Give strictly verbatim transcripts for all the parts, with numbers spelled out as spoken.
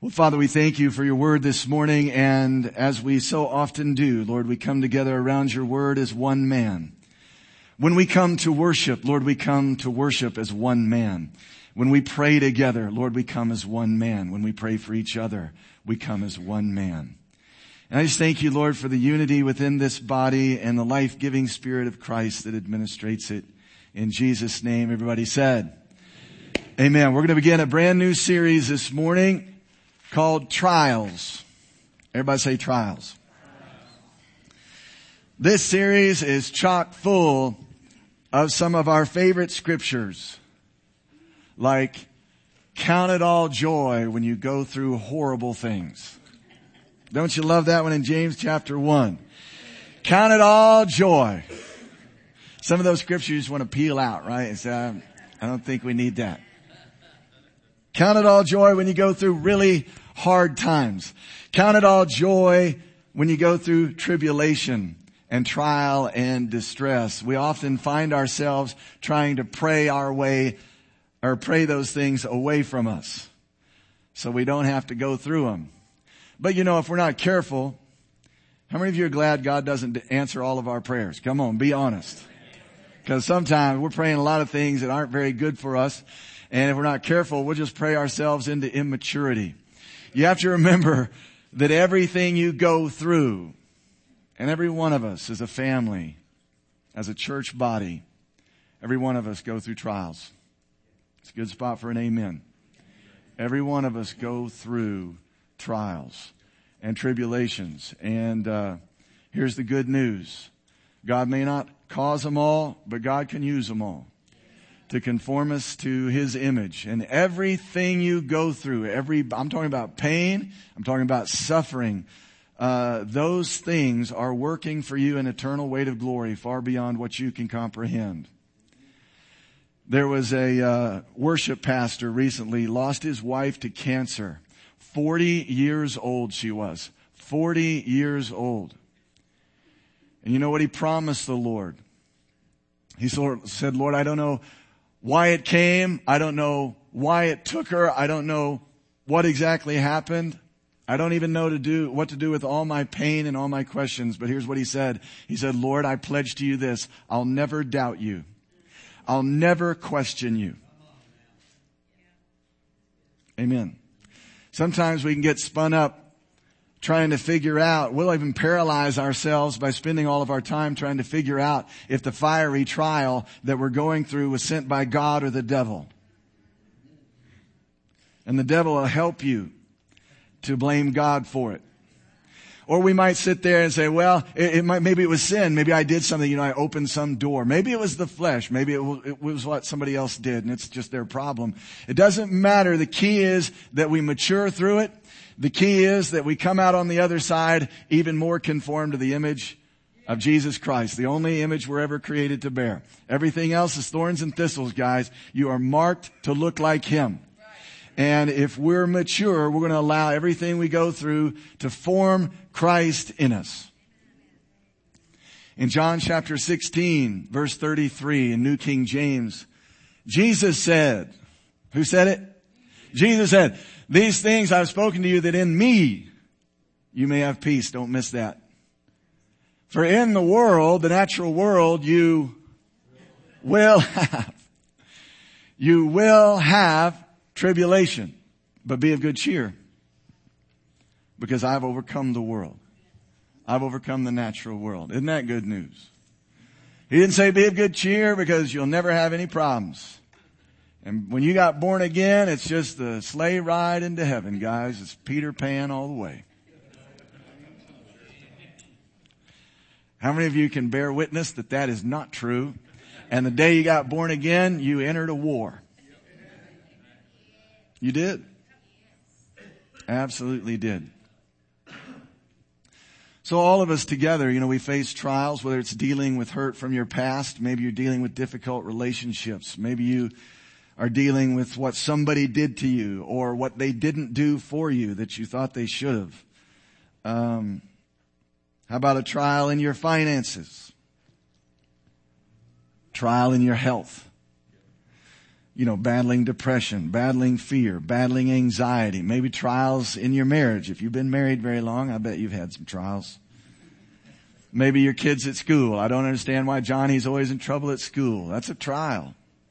Well, Father, we thank you for your word this morning, and as we so often do, Lord, we come together around your word as one man. When we come to worship, Lord, we come to worship as one man. When we pray together, Lord, we come as one man. When we pray for each other, we come as one man. And I just thank you, Lord, for the unity within this body and the life-giving Spirit of Christ that administrates it. In Jesus' name, everybody said, amen. We're going to begin a brand new series this morning called Trials. Everybody say Trials. This series is chock full of some of our favorite scriptures, like count it all joy when you go through horrible things. Don't you love that one in James chapter one? Count it all joy. Some of those scriptures you just want to peel out, right? And say, I don't think we need that. Count it all joy when you go through really hard times. Count it all joy when you go through tribulation and trial and distress. We often find ourselves trying to pray our way or pray those things away from us so we don't have to go through them. But you know, if we're not careful, how many of you are glad God doesn't answer all of our prayers? Come on, be honest. Because sometimes we're praying a lot of things that aren't very good for us. And if we're not careful, we'll just pray ourselves into immaturity. You have to remember that everything you go through, and every one of us as a family, as a church body, every one of us go through trials. It's a good spot for an amen. Every one of us go through trials and tribulations. And uh here's the good news. God may not cause them all, but God can use them all to conform us to His image. And everything you go through, every, I'm talking about pain, I'm talking about suffering, uh, those things are working for you an eternal weight of glory far beyond what you can comprehend. There was a uh, worship pastor recently, lost his wife to cancer. forty years old she was. forty years old. And you know what he promised the Lord? He said, Lord, I don't know why it came. I don't know why it took her. I don't know what exactly happened. I don't even know to do what to do with all my pain and all my questions. But here's what he said. He said, Lord, I pledge to you this. I'll never doubt you. I'll never question you. Amen. Sometimes we can get spun up trying to figure out, we'll even paralyze ourselves by spending all of our time trying to figure out if the fiery trial that we're going through was sent by God or the devil. And the devil will help you to blame God for it. Or we might sit there and say, well, it, it might, maybe it was sin. Maybe I did something, you know, I opened some door. Maybe it was the flesh. Maybe it was, it was what somebody else did and it's just their problem. It doesn't matter. The key is that we mature through it. The key is that we come out on the other side even more conformed to the image of Jesus Christ, the only image we're ever created to bear. Everything else is thorns and thistles, guys. You are marked to look like Him. And if we're mature, we're going to allow everything we go through to form Christ in us. In John chapter sixteen, verse thirty-three in New King James, Jesus said, who said it? Jesus said, these things I've spoken to you that in me you may have peace. Don't miss that. For in the world, the natural world, you will have, you will have tribulation, but be of good cheer because I've overcome the world. I've overcome the natural world. Isn't that good news? He didn't say be of good cheer because you'll never have any problems. And when you got born again, it's just the sleigh ride into heaven, guys. It's Peter Pan all the way. How many of you can bear witness that that is not true? And the day you got born again, you entered a war. You did. Absolutely did. So all of us together, you know, we face trials, whether it's dealing with hurt from your past. Maybe you're dealing with difficult relationships. Maybe you are dealing with what somebody did to you or what they didn't do for you that you thought they should have. Um, how about a trial in your finances? Trial in your health? you know, battling depression, battling fear, battling anxiety, maybe trials in your marriage. If you've been married very long, I bet you've had some trials. Maybe your kids at school. I don't understand why Johnny's always in trouble at school. That's a trial.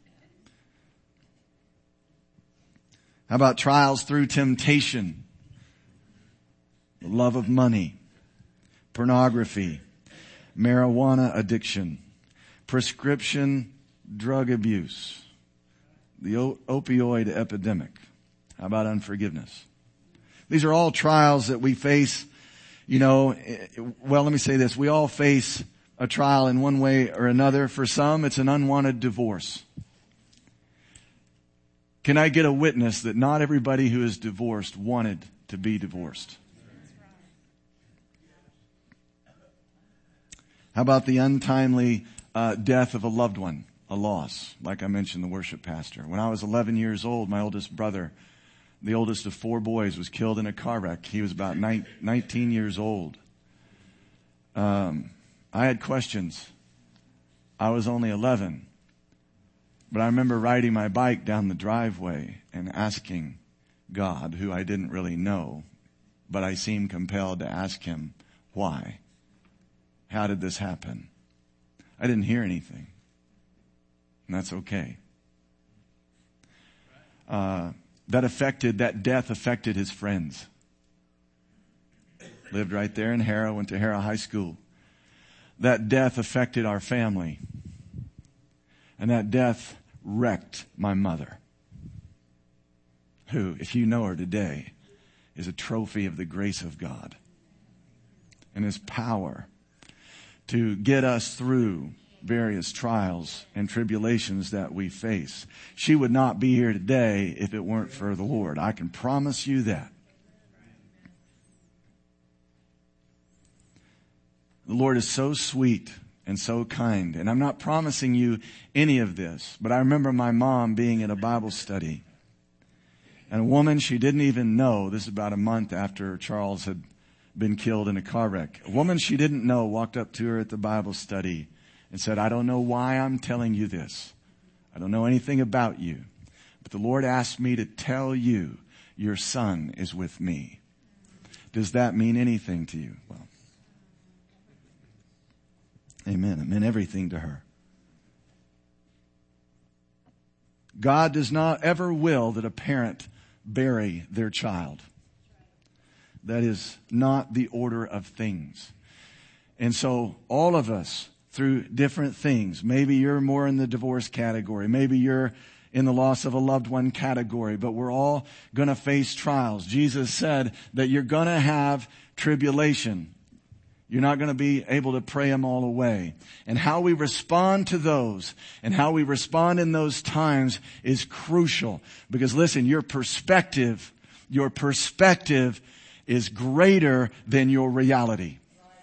How about trials through temptation? The love of money, pornography, marijuana addiction, prescription drug abuse, the opioid epidemic. How about unforgiveness? These are all trials that we face. You know, well, let me say this. We all face a trial in one way or another. For some, it's an unwanted divorce. Can I get a witness that not everybody who is divorced wanted to be divorced? How about the untimely uh, death of a loved one, a loss, like I mentioned, the worship pastor? When I was eleven years old, my oldest brother, the oldest of four boys, was killed in a car wreck. He was about nineteen years old. Um, I had questions. I was only eleven. But I remember riding my bike down the driveway and asking God, who I didn't really know, but I seemed compelled to ask him, why? How did this happen? I didn't hear anything. And that's okay. Uh, that affected, that death affected his friends. Lived right there in Harrah, went to Harrah High School. That death affected our family. And that death wrecked my mother, who, if you know her today, is a trophy of the grace of God and His power to get us through various trials and tribulations that we face. She would not be here today if it weren't for the Lord. I can promise you that. The Lord is so sweet and so kind. And I'm not promising you any of this, but I remember my mom being at a Bible study. And a woman she didn't even know, this is about a month after Charles had been killed in a car wreck. A woman she didn't know walked up to her at the Bible study and said, I don't know why I'm telling you this. I don't know anything about you. But the Lord asked me to tell you your son is with me. Does that mean anything to you? Well, amen. It meant everything to her. God does not ever will that a parent bury their child. That is not the order of things. And so all of us, through different things, maybe you're more in the divorce category, maybe you're in the loss of a loved one category, but we're all going to face trials. Jesus said that you're going to have tribulation. You're not going to be able to pray them all away. And how we respond to those and how we respond in those times is crucial. Because listen, your perspective, your perspective is greater than your reality.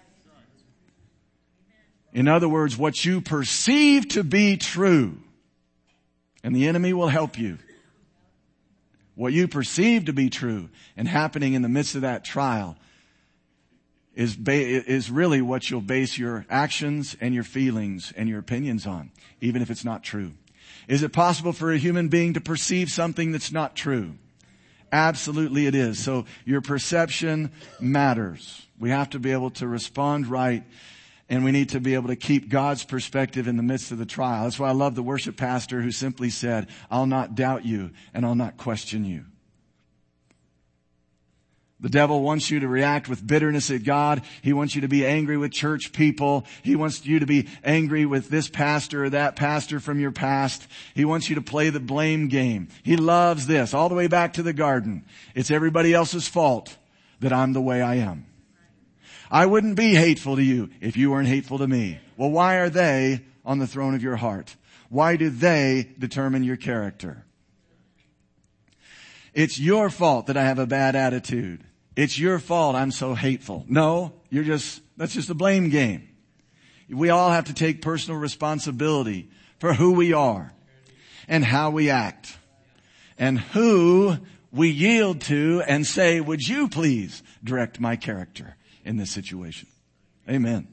In other words, what you perceive to be true, and the enemy will help you. What you perceive to be true and happening in the midst of that trial is ba- is really what you'll base your actions and your feelings and your opinions on, even if it's not true. Is it possible for a human being to perceive something that's not true? Absolutely it is. So your perception matters. We have to be able to respond right, and we need to be able to keep God's perspective in the midst of the trial. That's why I love the worship pastor who simply said, I'll not doubt you and I'll not question you. The devil wants you to react with bitterness at God. He wants you to be angry with church people. He wants you to be angry with this pastor or that pastor from your past. He wants you to play the blame game. He loves this all the way back to the garden. It's everybody else's fault that I'm the way I am. I wouldn't be hateful to you if you weren't hateful to me. Well, why are they on the throne of your heart? Why do they determine your character? It's your fault that I have a bad attitude. It's your fault I'm so hateful. No, you're just, that's just a blame game. We all have to take personal responsibility for who we are and how we act and who we yield to and say, would you please direct my character in this situation? Amen.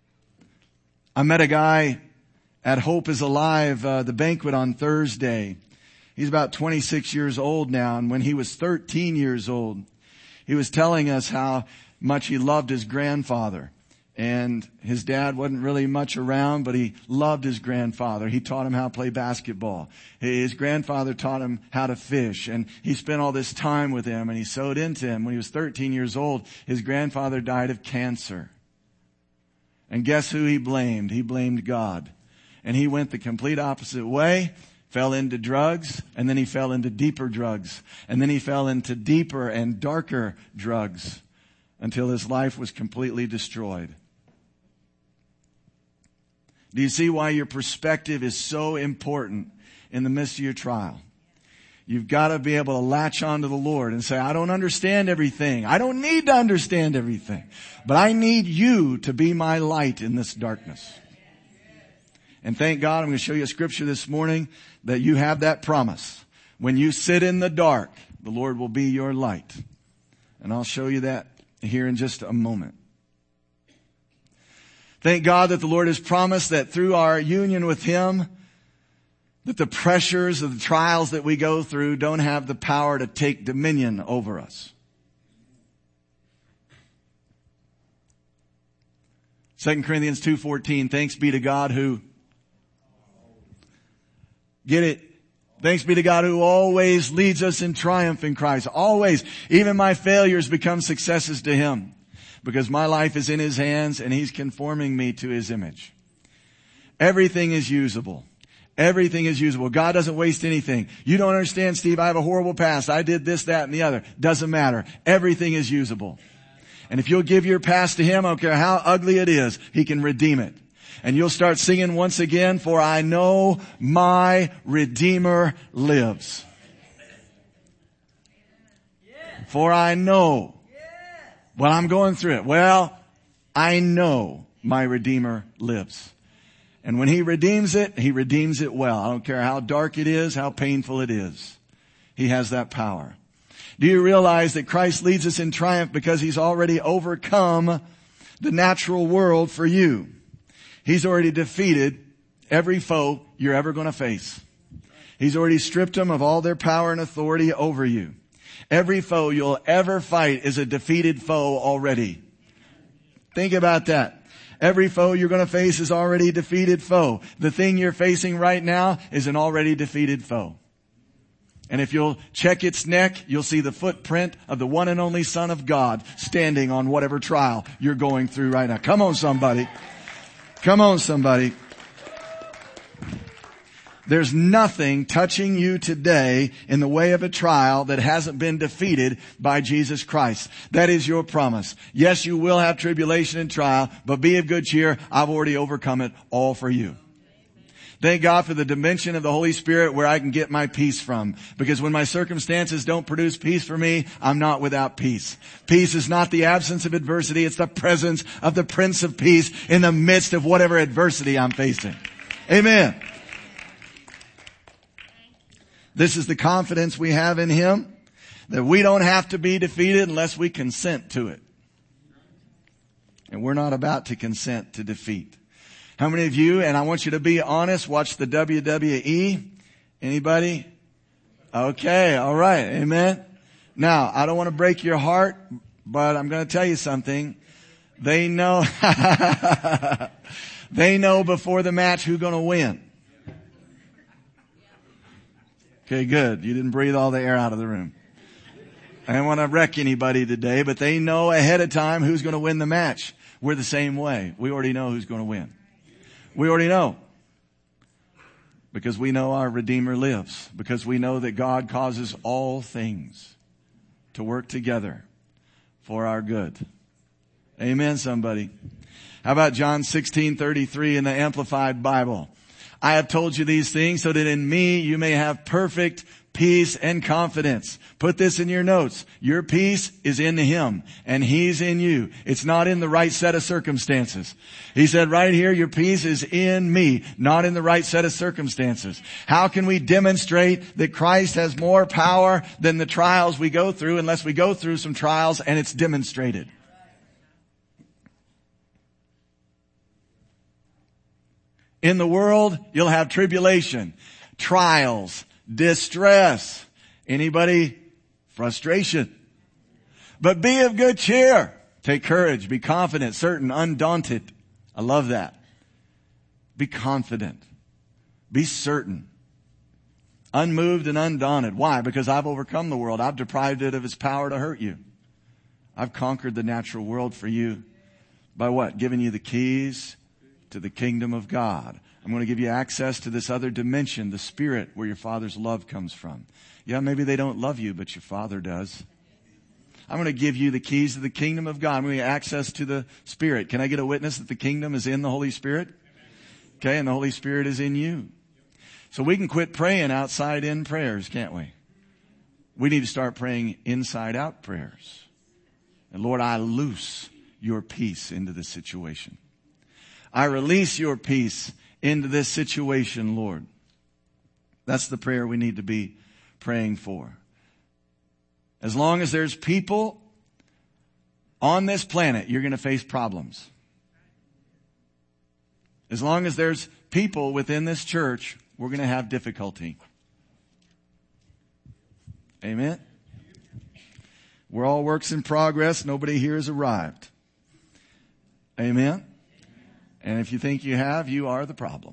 I met a guy at Hope is Alive, uh, the banquet on Thursday. He's about twenty-six years old now, and when he was thirteen years old, he was telling us how much he loved his grandfather. And his dad wasn't really much around, but he loved his grandfather. He taught him how to play basketball. His grandfather taught him how to fish, and he spent all this time with him, and he sewed into him. When he was thirteen years old, his grandfather died of cancer. And guess who he blamed? He blamed God. And he went the complete opposite way, fell into drugs, and then he fell into deeper drugs. And then he fell into deeper and darker drugs until his life was completely destroyed. Do you see why your perspective is so important in the midst of your trial? You've got to be able to latch on to the Lord and say, I don't understand everything. I don't need to understand everything. But I need you to be my light in this darkness. And thank God, I'm going to show you a scripture this morning that you have that promise. When you sit in the dark, the Lord will be your light. And I'll show you that here in just a moment. Thank God that the Lord has promised that through our union with Him, that the pressures of the trials that we go through don't have the power to take dominion over us. Second Corinthians two fourteen, thanks be to God who, get it? Thanks be to God who always leads us in triumph in Christ. Always. Even my failures become successes to Him. Because my life is in His hands and He's conforming me to His image. Everything is usable. Everything is usable. God doesn't waste anything. You don't understand, Steve, I have a horrible past. I did this, that, and the other. Doesn't matter. Everything is usable. And if you'll give your past to Him, I don't care how ugly it is, He can redeem it. And you'll start singing once again, for I know my Redeemer lives. For I know. Well, I'm going through it. Well, I know my Redeemer lives. And when He redeems it, He redeems it well. I don't care how dark it is, how painful it is. He has that power. Do you realize that Christ leads us in triumph because He's already overcome the natural world for you? He's already defeated every foe you're ever going to face. He's already stripped them of all their power and authority over you. Every foe you'll ever fight is a defeated foe already. Think about that. Every foe you're going to face is already a defeated foe. The thing you're facing right now is an already defeated foe. And if you'll check its neck, you'll see the footprint of the one and only Son of God standing on whatever trial you're going through right now. Come on, somebody. Come on, somebody. There's nothing touching you today in the way of a trial that hasn't been defeated by Jesus Christ. That is your promise. Yes, you will have tribulation and trial, but be of good cheer. I've already overcome it all for you. Thank God for the dimension of the Holy Spirit where I can get my peace from. Because when my circumstances don't produce peace for me, I'm not without peace. Peace is not the absence of adversity. It's the presence of the Prince of Peace in the midst of whatever adversity I'm facing. Amen. This is the confidence we have in Him, that we don't have to be defeated unless we consent to it. And we're not about to consent to defeat. How many of you, and I want you to be honest, watch the W W E? Anybody? Okay, all right, amen. Now, I don't want to break your heart, but I'm going to tell you something. They know, they know before the match who's going to win. Okay, good. You didn't breathe all the air out of the room. I don't want to wreck anybody today, but they know ahead of time who's going to win the match. We're the same way. We already know who's going to win. We already know. Because we know our Redeemer lives. Because we know that God causes all things to work together for our good. Amen, somebody. How about John sixteen thirty-three in the Amplified Bible? I have told you these things so that in me you may have perfect peace and confidence. Put this in your notes. Your peace is in Him and He's in you. It's not in the right set of circumstances. He said right here, your peace is in me, not in the right set of circumstances. How can we demonstrate that Christ has more power than the trials we go through unless we go through some trials and it's demonstrated? In the world, you'll have tribulation, trials, distress. Anybody? Frustration. But be of good cheer. Take courage. Be confident, certain, undaunted. I love that. Be confident. Be certain. Unmoved and undaunted. Why? Because I've overcome the world. I've deprived it of its power to hurt you. I've conquered the natural world for you. By what? Giving you the keys to the kingdom of God. I'm going to give you access to this other dimension, the Spirit, where your Father's love comes from. Yeah, maybe they don't love you, but your Father does. I'm going to give you the keys to the kingdom of God. I'm going to give you access to the Spirit. Can I get a witness that the kingdom is in the Holy Spirit? Okay, and the Holy Spirit is in you. So we can quit praying outside in prayers, can't we? We need to start praying inside out prayers. And Lord, I loose your peace into this situation. I release your peace into this situation, Lord. That's the prayer we need to be praying for. As long as there's people on this planet, you're going to face problems. As long as there's people within this church, we're going to have difficulty. Amen? We're all works in progress. Nobody here has arrived. Amen? And if you think you have, you are the problem.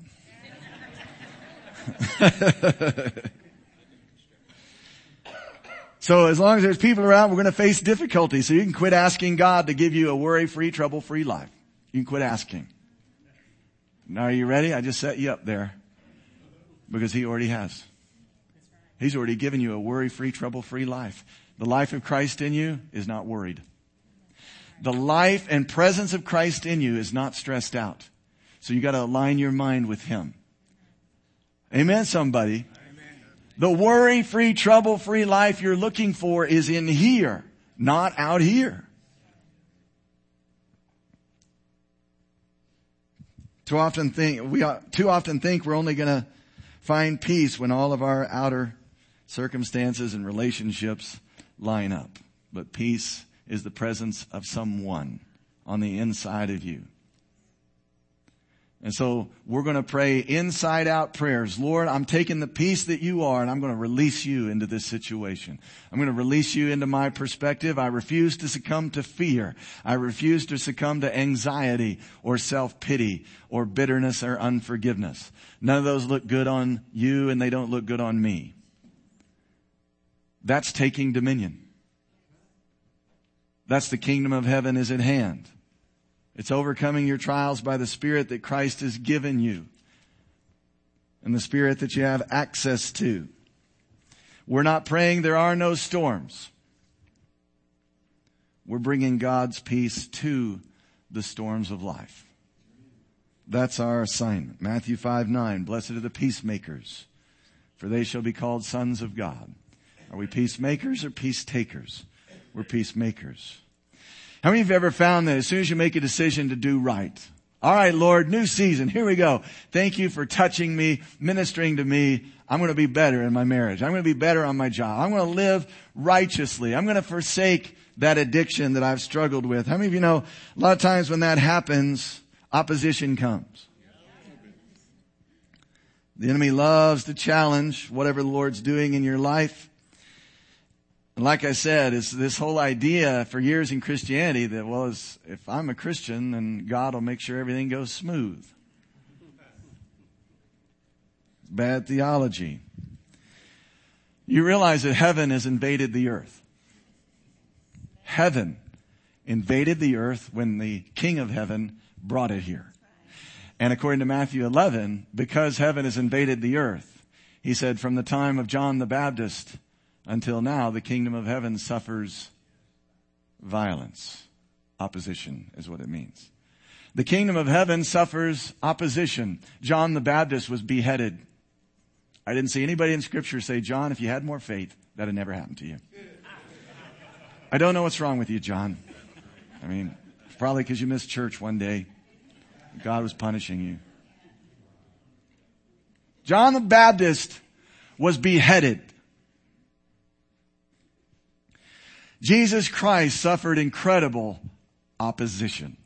So as long as there's people around, we're going to face difficulty. So you can quit asking God to give you a worry-free, trouble-free life. You can quit asking. Now are you ready? I just set you up there. Because He already has. He's already given you a worry-free, trouble-free life. The life of Christ in you is not worried. The life and presence of Christ in you is not stressed out. So you got to align your mind with Him. Amen, somebody. The worry-free, trouble-free life you're looking for is in here, not out here. Too often think we too often think we're only going to find peace when all of our outer circumstances and relationships line up. But peace is the presence of someone on the inside of you. And so we're going to pray inside out prayers. Lord, I'm taking the peace that you are and I'm going to release you into this situation. I'm going to release you into my perspective. I refuse to succumb to fear. I refuse to succumb to anxiety or self-pity or bitterness or unforgiveness. None of those look good on you and they don't look good on me. That's taking dominion. That's the kingdom of heaven is at hand. It's overcoming your trials by the Spirit that Christ has given you and the Spirit that you have access to. We're not praying there are no storms. We're bringing God's peace to the storms of life. That's our assignment. Matthew five nine, blessed are the peacemakers, for they shall be called sons of God. Are we peacemakers or peace takers? We're peacemakers. How many of you have ever found that as soon as you make a decision to do right, all right, Lord, new season, here we go. Thank you for touching me, ministering to me. I'm going to be better in my marriage. I'm going to be better on my job. I'm going to live righteously. I'm going to forsake that addiction that I've struggled with. How many of you know a lot of times when that happens, opposition comes? The enemy loves to challenge whatever the Lord's doing in your life. And like I said, it's this whole idea for years in Christianity that, well, if I'm a Christian, then God will make sure everything goes smooth. Bad theology. You realize that heaven has invaded the earth. Heaven invaded the earth when the King of heaven brought it here. And according to Matthew eleven, because heaven has invaded the earth, he said from the time of John the Baptist until now, the kingdom of heaven suffers violence. Opposition is what it means. The kingdom of heaven suffers opposition. John the Baptist was beheaded. I didn't see anybody in Scripture say, John, if you had more faith, that had never happened to you. I don't know what's wrong with you, John. I mean, it's probably because you missed church one day. God was punishing you. John the Baptist was beheaded. Jesus Christ suffered incredible opposition.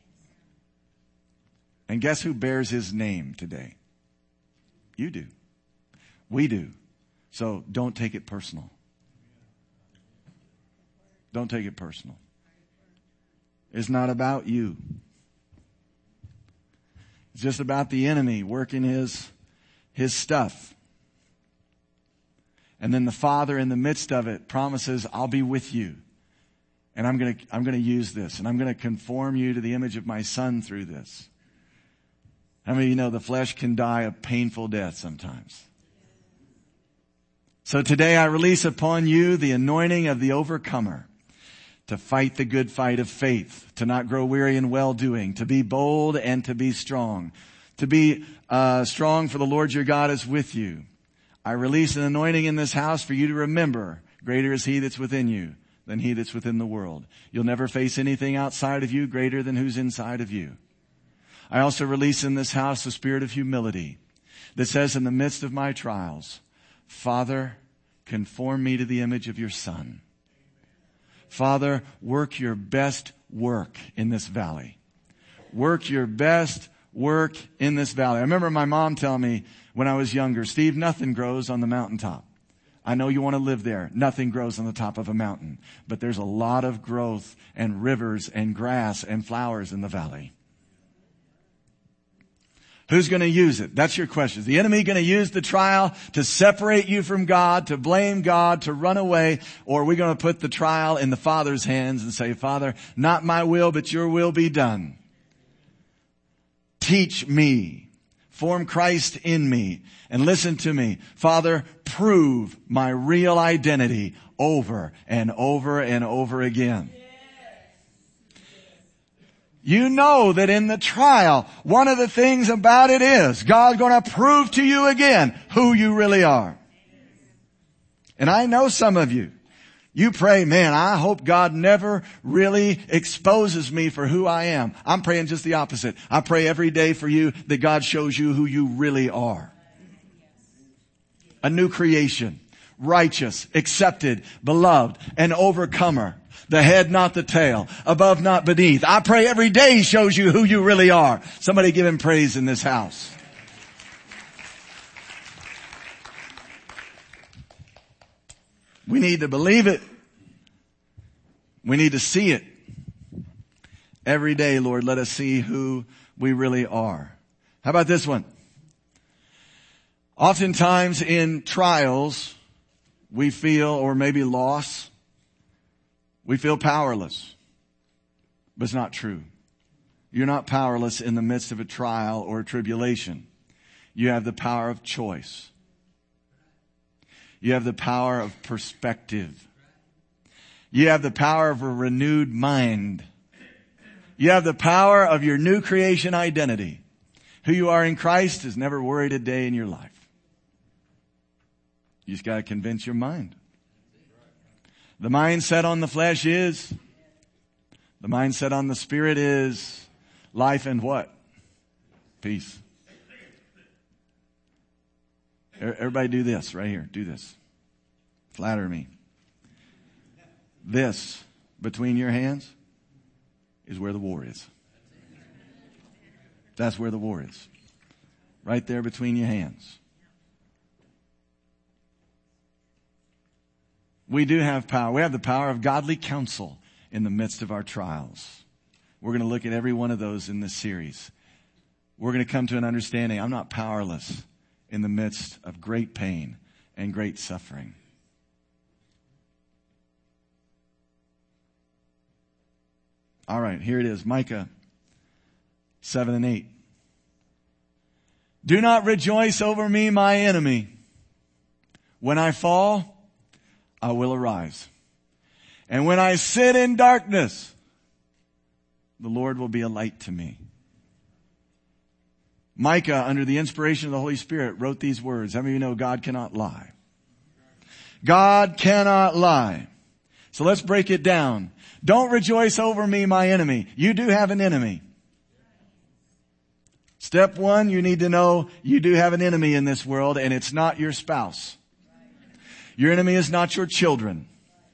And guess who bears his name today? You do. We do. So don't take it personal. Don't take it personal. It's not about you. It's just about the enemy working his, his stuff. And then the Father in the midst of it promises, I'll be with you. And I'm going to, I'm going to use this. And I'm going to conform you to the image of my Son through this. How many of you know the flesh can die a painful death sometimes? So today I release upon you the anointing of the overcomer, to fight the good fight of faith, to not grow weary in well-doing, to be bold and to be strong, to be uh, strong, for the Lord your God is with you. I release an anointing in this house for you to remember, greater is he that's within you than he that's within the world. You'll never face anything outside of you greater than who's inside of you. I also release in this house the spirit of humility that says, in the midst of my trials, Father, conform me to the image of your Son. Father, work your best work in this valley. Work your best work in this valley. I remember my mom telling me when I was younger, Steve, nothing grows on the mountaintop. I know you want to live there. Nothing grows on the top of a mountain. But there's a lot of growth and rivers and grass and flowers in the valley. Who's going to use it? That's your question. Is the enemy going to use the trial to separate you from God, to blame God, to run away? Or are we going to put the trial in the Father's hands and say, Father, not my will, but your will be done. Teach me. Form Christ in me. And listen to me. Father, prove my real identity over and over and over again. You know that in the trial, one of the things about it is God's going to prove to you again who you really are. And I know some of you, you pray, man, I hope God never really exposes me for who I am. I'm praying just the opposite. I pray every day for you that God shows you who you really are. A new creation, righteous, accepted, beloved, an overcomer. The head, not the tail. Above, not beneath. I pray every day He shows you who you really are. Somebody give Him praise in this house. We need to believe it. We need to see it. Every day, Lord, let us see who we really are. How about this one? Oftentimes in trials, we feel, or maybe loss, we feel powerless. But it's not true. You're not powerless in the midst of a trial or a tribulation. You have the power of choice. You have the power of perspective. You have the power of a renewed mind. You have the power of your new creation identity. Who you are in Christ is never worried a day in your life. You just got to convince your mind. The mindset on the flesh is, the mindset on the spirit is life and what? Peace. Everybody do this right here. Do this. Flatter me. This between your hands is where the war is. That's where the war is. Right there between your hands. We do have power. We have the power of godly counsel in the midst of our trials. We're going to look at every one of those in this series. We're going to come to an understanding. I'm not powerless in the midst of great pain and great suffering. All right, here it is. Micah seven and eight. Do not rejoice over me, my enemy. When I fall, I will arise. And when I sit in darkness, the Lord will be a light to me. Micah, under the inspiration of the Holy Spirit, wrote these words. How many of you know God cannot lie? God cannot lie. So let's break it down. Don't rejoice over me, my enemy. You do have an enemy. Step one, you need to know you do have an enemy in this world, and it's not your spouse. Your enemy is not your children.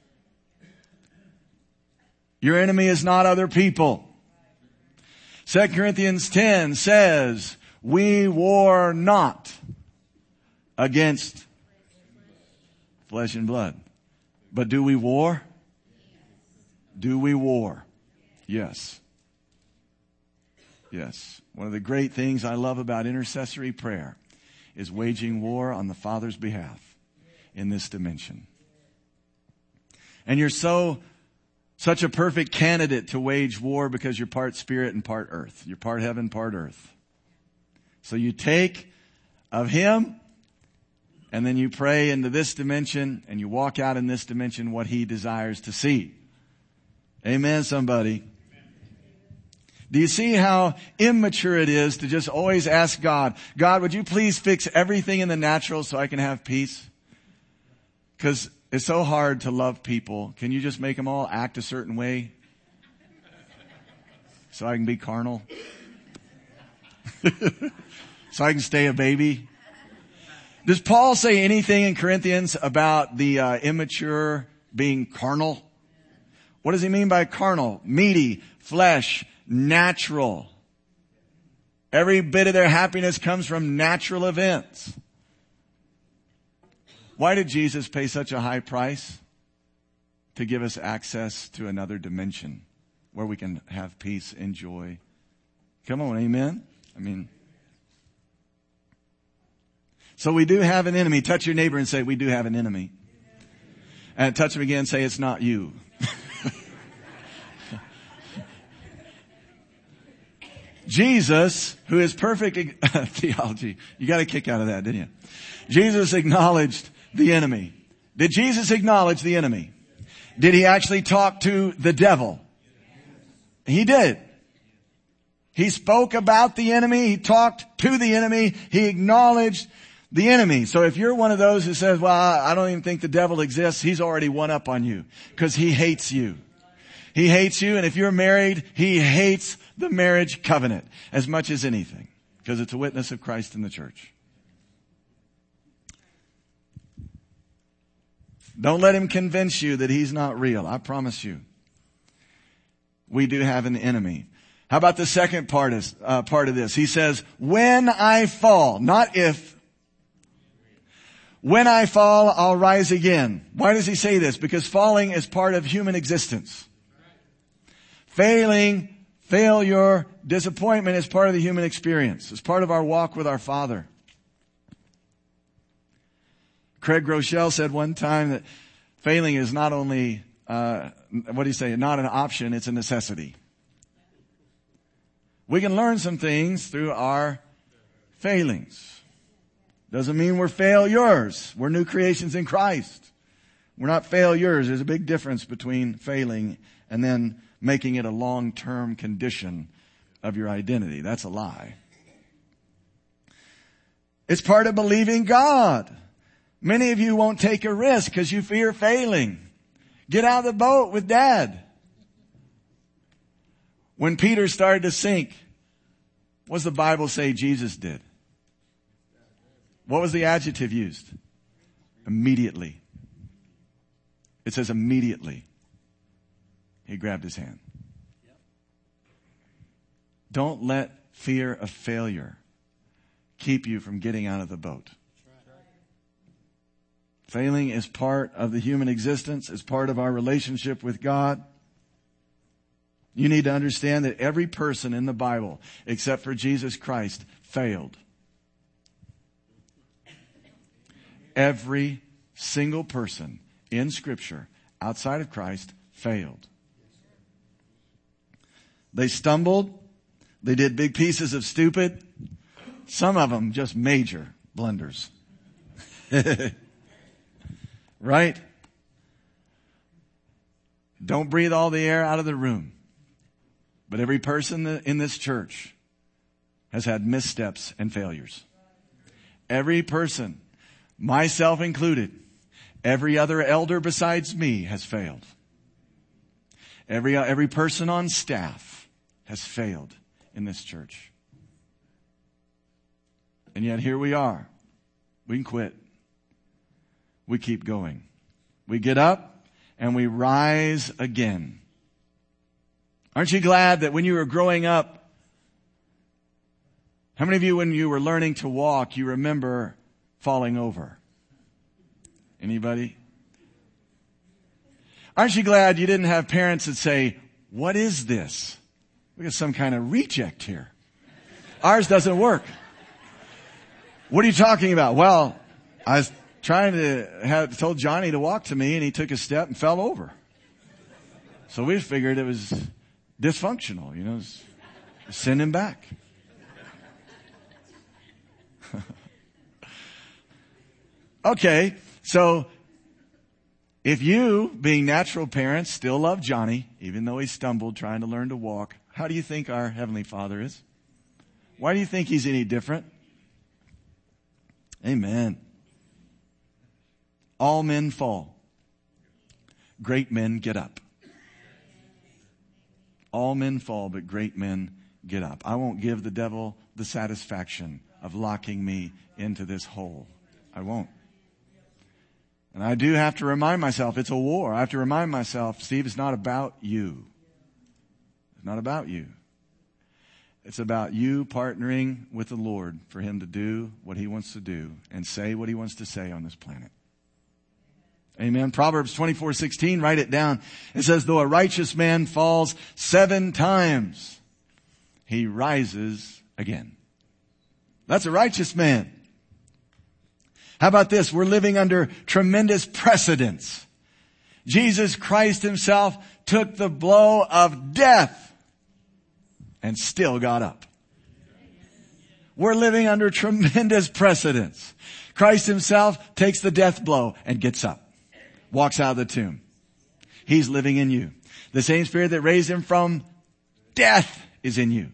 Your enemy is not other people. Second Corinthians ten says, we war not against flesh and blood. But do we war? Do we war? Yes. Yes. One of the great things I love about intercessory prayer is waging war on the Father's behalf in this dimension. And you're so, such a perfect candidate to wage war because you're part spirit and part earth. You're part heaven, part earth. So you take of Him, and then you pray into this dimension, and you walk out in this dimension what He desires to see. Amen, somebody. Do you see how immature it is to just always ask God, God, would you please fix everything in the natural so I can have peace? Because it's so hard to love people. Can you just make them all act a certain way so I can be carnal? So I can stay a baby? Does Paul say anything in Corinthians about the uh, immature being carnal? What does he mean by carnal? Meaty, flesh, natural. Every bit of their happiness comes from natural events. Why did Jesus pay such a high price? To give us access to another dimension where we can have peace and joy. Come on, amen? I mean, so we do have an enemy. Touch your neighbor and say, we do have an enemy. And touch him again and say, it's not you. Jesus, who is perfect theology. You got a kick out of that, didn't you? Jesus acknowledged the enemy. Did Jesus acknowledge the enemy? Did He actually talk to the devil? He did. He spoke about the enemy. He talked to the enemy. He acknowledged the enemy. So if you're one of those who says, well, I don't even think the devil exists, he's already one up on you because he hates you. He hates you. And if you're married, he hates the marriage covenant as much as anything because it's a witness of Christ in the church. Don't let him convince you that he's not real. I promise you. We do have an enemy. How about the second part of, uh, part of this? He says, when I fall, not if. When I fall, I'll rise again. Why does he say this? Because falling is part of human existence. Failing, failure, disappointment is part of the human experience. It's part of our walk with our Father. Craig Groeschel said one time that failing is not only, uh, what do you say, not an option, it's a necessity. We can learn some things through our failings. Doesn't mean we're failures. We're new creations in Christ. We're not failures. There's a big difference between failing and then making it a long-term condition of your identity. That's a lie. It's part of believing God. Many of you won't take a risk because you fear failing. Get out of the boat with Dad. When Peter started to sink, what does the Bible say Jesus did? What was the adjective used? Immediately. It says immediately. He grabbed his hand. Don't let fear of failure keep you from getting out of the boat. Failing is part of the human existence. It's part of our relationship with God. You need to understand that every person in the Bible, except for Jesus Christ, failed. Every single person in Scripture outside of Christ failed. They stumbled. They did big pieces of stupid. Some of them just major blunders. Right? Don't breathe all the air out of the room. But every person in this church has had missteps and failures. Every person, myself included, every other elder besides me has failed. Every, every person on staff has failed in this church. And yet here we are. We can quit. We keep going. We get up and we rise again. Aren't you glad that when you were growing up, how many of you when you were learning to walk, you remember falling over? Anybody? Aren't you glad you didn't have parents that say, what is this? We got some kind of reject here. Ours doesn't work. What are you talking about? Well, I was trying to have told Johnny to walk to me and he took a step and fell over. So we figured it was dysfunctional, you know, send him back. Okay, so if you, being natural parents, still love Johnny, even though he stumbled trying to learn to walk, how do you think our Heavenly Father is? Why do you think He's any different? Amen. All men fall. Great men get up. All men fall, but great men get up. I won't give the devil the satisfaction of locking me into this hole. I won't. And I do have to remind myself, it's a war. I have to remind myself, Steve, it's not about you. It's not about you. It's about you partnering with the Lord for Him to do what He wants to do and say what He wants to say on this planet. Amen. Proverbs twenty-four sixteen, write it down. It says, though a righteous man falls seven times, he rises again. That's a righteous man. How about this? We're living under tremendous precedents. Jesus Christ Himself took the blow of death and still got up. We're living under tremendous precedents. Christ Himself takes the death blow and gets up. Walks out of the tomb. He's living in you. The same Spirit that raised Him from death is in you.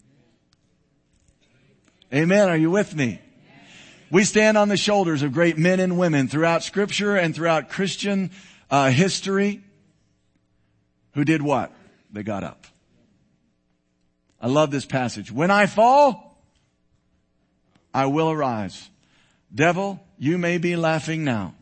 Amen. Are you with me? We stand on the shoulders of great men and women throughout Scripture and throughout Christian uh, history who did what? They got up. I love this passage. When I fall, I will arise. Devil, you may be laughing now,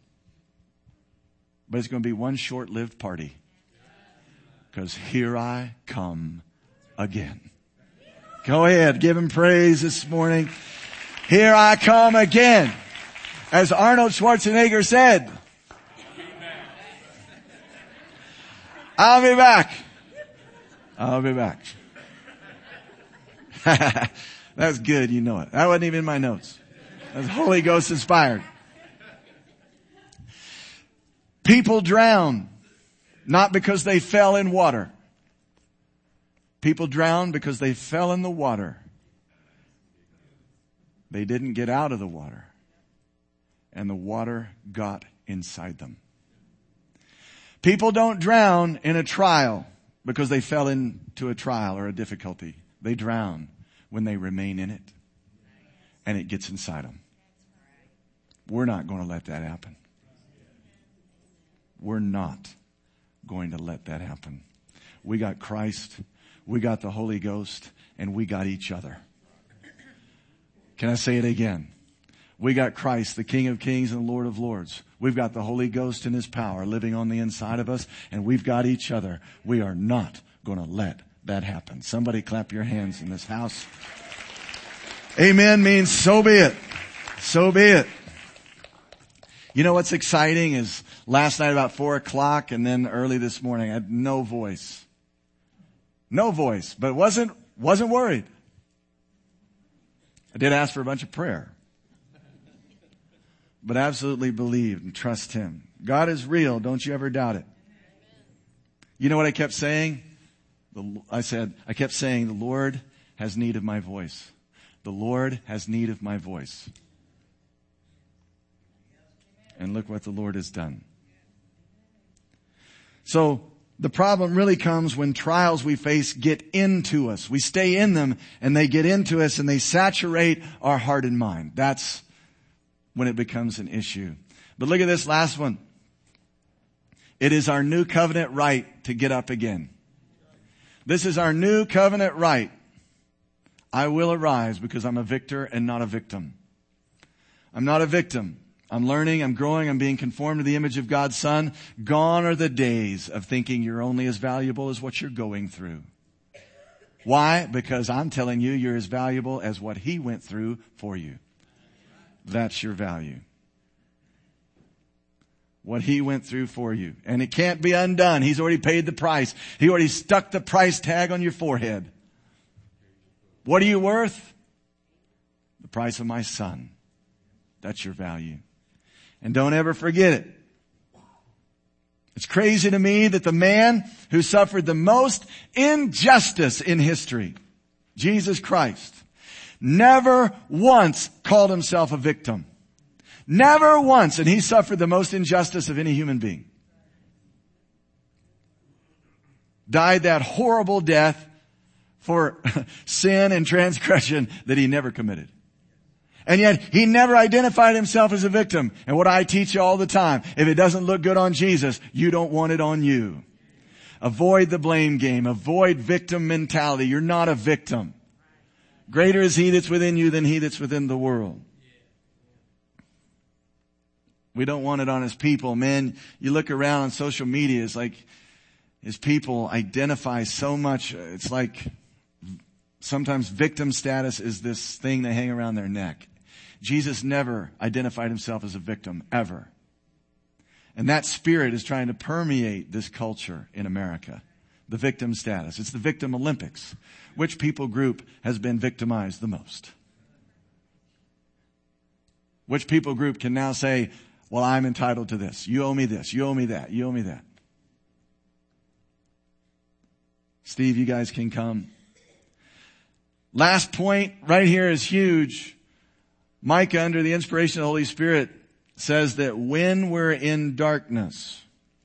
but it's going to be one short-lived party. Because here I come again. Go ahead, give Him praise this morning. Here I come again. As Arnold Schwarzenegger said, I'll be back. I'll be back. That's good, you know it. That wasn't even in my notes. That's Holy Ghost inspired. People drown, not because they fell in water. People drown because they fell in the water. They didn't get out of the water. And the water got inside them. People don't drown in a trial because they fell into a trial or a difficulty. They drown when they remain in it. And it gets inside them. We're not going to let that happen. We're not going to let that happen. We got Christ, we got the Holy Ghost, and we got each other. Can I say it again? We got Christ, the King of Kings and the Lord of Lords. We've got the Holy Ghost and His power living on the inside of us, and we've got each other. We are not going to let that happen. Somebody clap your hands in this house. Amen means so be it. So be it. You know what's exciting is last night about four o'clock and then early this morning, I had no voice. No voice, but wasn't, wasn't worried. I did ask for a bunch of prayer, but absolutely believed and trust Him. God is real. Don't you ever doubt it. You know what I kept saying? The, I said, I kept saying, the Lord has need of my voice. The Lord has need of my voice. And look what the Lord has done. So the problem really comes when trials we face get into us. We stay in them and they get into us and they saturate our heart and mind. That's when it becomes an issue. But look at this last one. It is our new covenant right to get up again. This is our new covenant right. I will arise because I'm a victor and not a victim. I'm not a victim. I'm learning, I'm growing, I'm being conformed to the image of God's Son. Gone are the days of thinking you're only as valuable as what you're going through. Why? Because I'm telling you, you're as valuable as what He went through for you. That's your value. what He went through for you. And it can't be undone. He's already paid the price. He already stuck the price tag on your forehead. What are you worth? The price of my Son. That's your value. And don't ever forget it. It's crazy to me that the man who suffered the most injustice in history, Jesus Christ, never once called himself a victim. Never once. And He suffered the most injustice of any human being. Died that horrible death for sin and transgression that He never committed. And yet He never identified Himself as a victim. And what I teach you all the time, if it doesn't look good on Jesus, you don't want it on you. Avoid the blame game. Avoid victim mentality. You're not a victim. Greater is He that's within you than he that's within the world. We don't want it on His people. Man, you look around on social media, it's like His people identify so much. It's like sometimes victim status is this thing they hang around their neck. Jesus never identified Himself as a victim, ever. And that spirit is trying to permeate this culture in America. The victim status. It's the victim Olympics. Which people group has been victimized the most? Which people group can now say, well, I'm entitled to this. You owe me this. You owe me that. You owe me that. Steve, you guys can come. Last point right here is huge. Micah, under the inspiration of the Holy Spirit, says that when we're in darkness,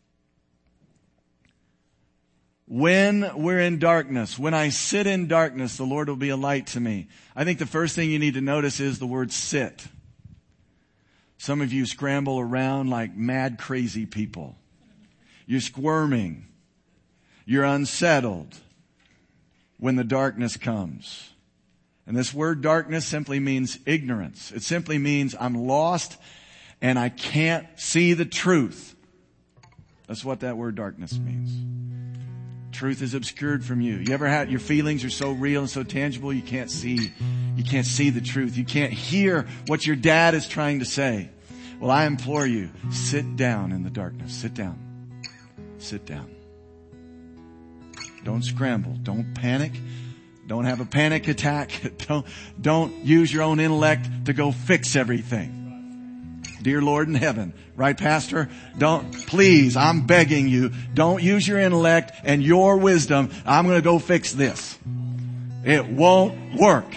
when we're in darkness, when I sit in darkness, the Lord will be a light to me. I think the first thing you need to notice is the word sit. Some of you scramble around like mad, crazy people. You're squirming. You're unsettled when the darkness comes. And this word darkness simply means ignorance. It simply means I'm lost and I can't see the truth. That's what that word darkness means. Truth is obscured from you. You ever had your feelings are so real and so tangible you can't see, you can't see the truth. You can't hear what your dad is trying to say. Well, I implore you, sit down in the darkness. Sit down. Sit down. Don't scramble. Don't panic. Don't have a panic attack. Don't, don't use your own intellect to go fix everything. Dear Lord in heaven, right, Pastor? Don't, please, I'm begging you, don't use your intellect and your wisdom. I'm going to go fix this. It won't work.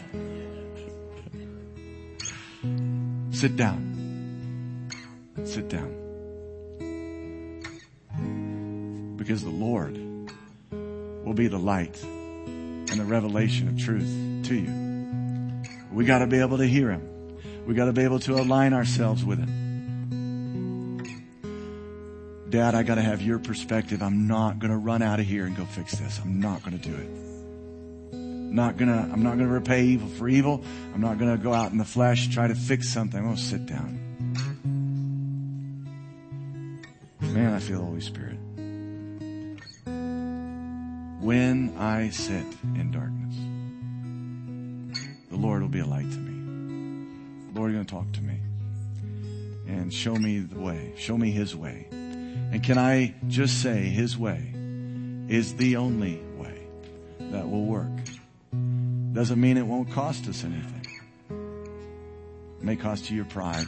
Sit down. Sit down. Because the Lord will be the light and the revelation of truth to you. We got to be able to hear Him. We got to be able to align ourselves with Him. Dad, I got to have your perspective. I'm not going to run out of here and go fix this. I'm not going to do it. Not gonna, I'm not going to repay evil for evil. I'm not going to go out in the flesh, try to fix something. I'm going to sit down. Man, I feel the Holy Spirit. When I sit in darkness, the Lord will be a light to me. The Lord is going to talk to me and show me the way, show me His way. And can I just say His way is the only way that will work. Doesn't mean it won't cost us anything. It may cost you your pride.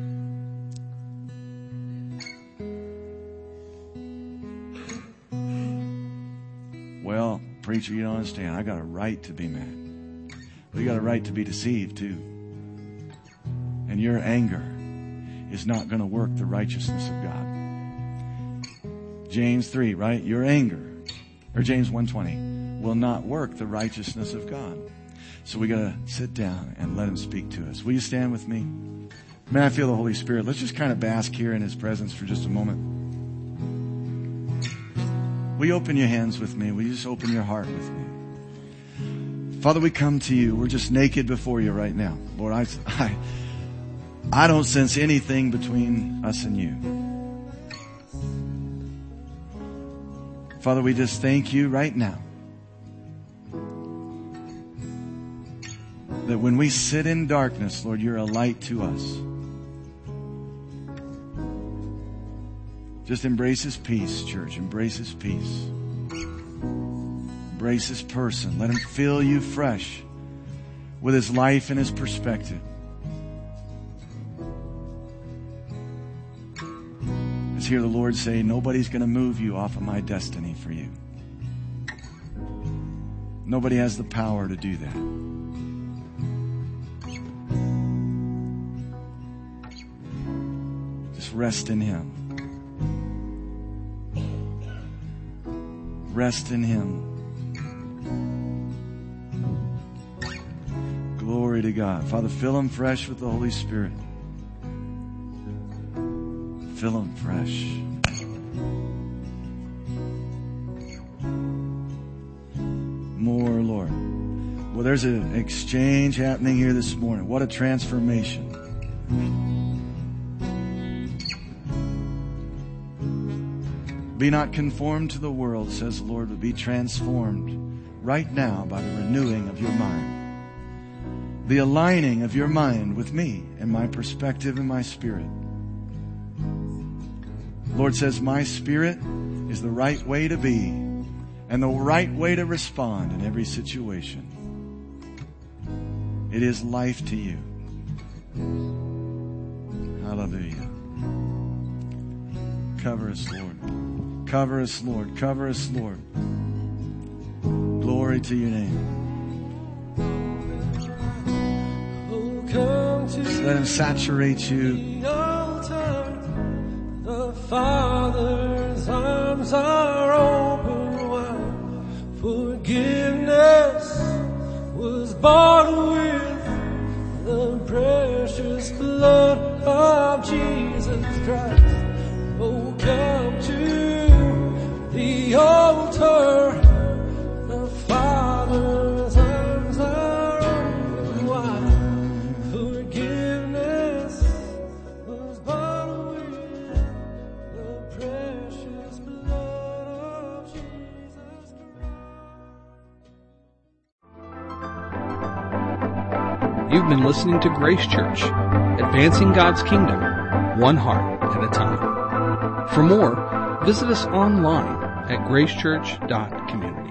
Well, preacher, you don't understand. I got a right to be mad. Well, you got a right to be deceived too. And your anger is not going to work the righteousness of God. James three, right? Your anger, or James one twenty, will not work the righteousness of God. So we got to sit down and let Him speak to us. Will you stand with me? Man, I feel the Holy Spirit. Let's just kind of bask here in His presence for just a moment. Will you open your hands with me? Will you just open your heart with me? Father, we come to You. We're just naked before You right now. Lord, I, I, I don't sense anything between us and You. Father, we just thank You right now that when we sit in darkness, Lord, You're a light to us. Just embrace His peace, church. Embrace His peace. Embrace His person. Let Him fill you fresh with His life and His perspective. Just hear the Lord say, nobody's going to move you off of my destiny for you. Nobody has the power to do that. Just rest in Him. Rest in Him. Glory to God. Father, fill Him fresh with the Holy Spirit. Fill Him fresh. More, Lord. Well, there's an exchange happening here this morning. What a transformation. Be not conformed to the world, says the Lord, but be transformed right now by the renewing of your mind. The aligning of your mind with me and my perspective and my spirit. The Lord says, my spirit is the right way to be and the right way to respond in every situation. It is life to you. Hallelujah. Cover us, Lord. Cover us, Lord. Cover us, Lord. Glory to your name. Just let Him saturate you. The Father's arms are open wide. Forgiveness was bought with the precious blood of Jesus Christ. Oh, come to the altar. The Father's arms are open wide. Forgiveness was bought with the precious blood of Jesus Christ. You've been listening to Grace Church, advancing God's kingdom, one heart at a time. For more, visit us online at gracechurch dot community.